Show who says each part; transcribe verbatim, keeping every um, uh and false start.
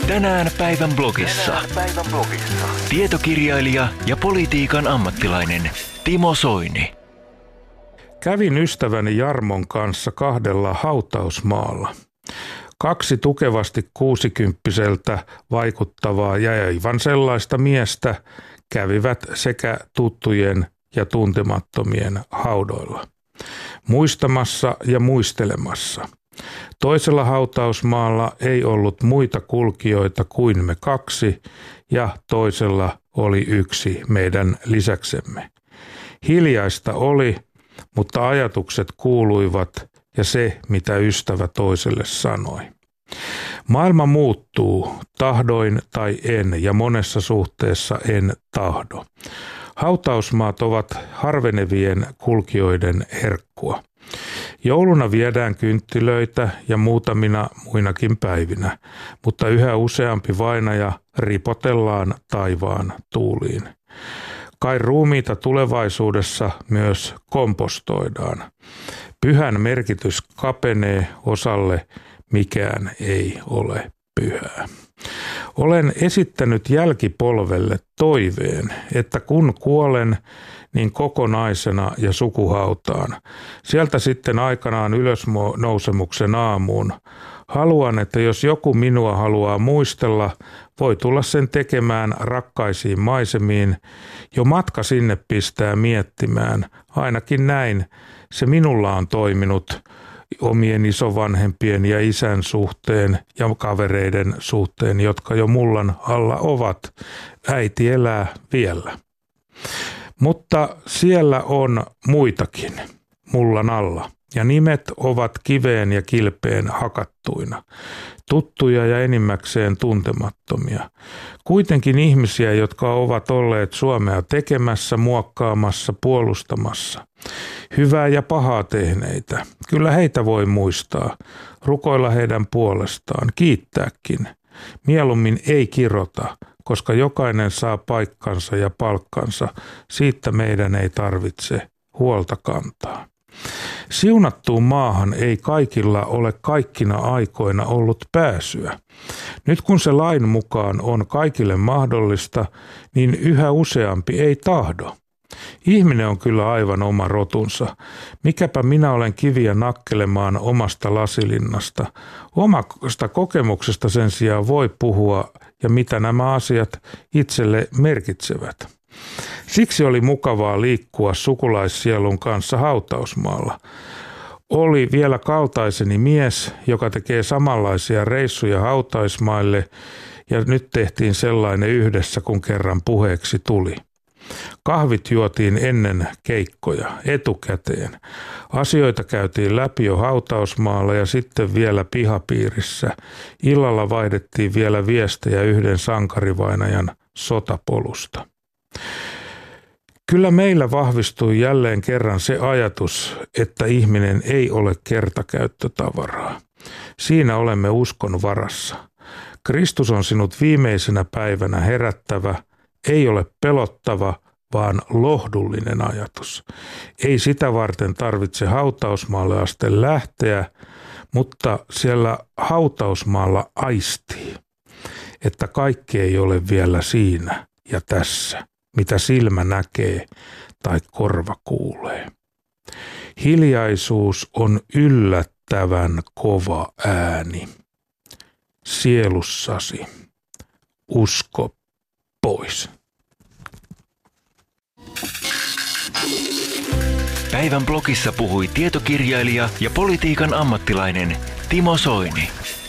Speaker 1: Tänään päivän blogissa.
Speaker 2: Tänään päivän blogissa.
Speaker 1: Tietokirjailija ja politiikan ammattilainen Timo Soini.
Speaker 3: Kävin ystäväni Jarmon kanssa kahdella hautausmaalla. Kaksi tukevasti kuusikymppiseltä vaikuttavaa ja aivan sellaista miestä kävivät sekä tuttujen ja tuntemattomien haudoilla. Muistamassa ja muistelemassa. Toisella hautausmaalla ei ollut muita kulkijoita kuin me kaksi ja toisella oli yksi meidän lisäksemme. Hiljaista oli, mutta ajatukset kuuluivat ja se, mitä ystävä toiselle sanoi. Maailma muuttuu, tahdoin tai en, ja monessa suhteessa en tahdo. Hautausmaat ovat harvenevien kulkijoiden herkkua. Jouluna viedään kynttilöitä ja muutamina muinakin päivinä, mutta yhä useampi vainaja ripotellaan taivaan tuuliin. Kai ruumiita tulevaisuudessa myös kompostoidaan. Pyhän merkitys kapenee, osalle mikään ei ole pyhää. Olen esittänyt jälkipolvelle toiveen, että kun kuolen, niin kokonaisena ja sukuhautaan. Sieltä sitten aikanaan ylösnousemuksen aamuun. Haluan, että jos joku minua haluaa muistella, voi tulla sen tekemään rakkaisiin maisemiin. Jo matka sinne pistää miettimään. Ainakin näin se minulla on toiminut omien isovanhempien ja isän suhteen ja kavereiden suhteen, jotka jo mullan alla ovat. Äiti elää vielä. Mutta siellä on muitakin mullan alla ja nimet ovat kiveen ja kilpeen hakattuina. Tuttuja ja enimmäkseen tuntemattomia. Kuitenkin ihmisiä, jotka ovat olleet Suomea tekemässä, muokkaamassa, puolustamassa. Hyvää ja pahaa tehneitä. Kyllä heitä voi muistaa. Rukoilla heidän puolestaan. Kiittääkin. Mieluummin ei kirota, koska jokainen saa paikkansa ja palkkansa. Siitä meidän ei tarvitse huolta kantaa. Siunattuun maahan ei kaikilla ole kaikkina aikoina ollut pääsyä. Nyt kun se lain mukaan on kaikille mahdollista, niin yhä useampi ei tahdo. Ihminen on kyllä aivan oma rotunsa. Mikäpä minä olen kiviä nakkelemaan omasta lasilinnasta. Omasta kokemuksesta sen sijaan voi puhua ja mitä nämä asiat itselle merkitsevät. Siksi oli mukavaa liikkua sukulaissielun kanssa hautausmaalla. Oli vielä kaltaiseni mies, joka tekee samanlaisia reissuja hautausmaille ja nyt tehtiin sellainen yhdessä, kun kerran puheeksi tuli. Kahvit juotiin ennen keikkoja, etukäteen. Asioita käytiin läpi jo hautausmaalla ja sitten vielä pihapiirissä. Illalla vaihdettiin vielä viestejä yhden sankarivainajan sotapolusta. Kyllä meillä vahvistui jälleen kerran se ajatus, että ihminen ei ole kertakäyttötavaraa. Siinä olemme uskon varassa. Kristus on sinut viimeisenä päivänä herättävä, ei ole pelottava, vaan lohdullinen ajatus. Ei sitä varten tarvitse hautausmaalle asti lähteä, mutta siellä hautausmaalla aistii, että kaikki ei ole vielä siinä ja tässä, mitä silmä näkee tai korva kuulee. Hiljaisuus on yllättävän kova ääni. Sielussasi usko pois.
Speaker 1: Päivän blogissa puhui tietokirjailija ja politiikan ammattilainen Timo Soini.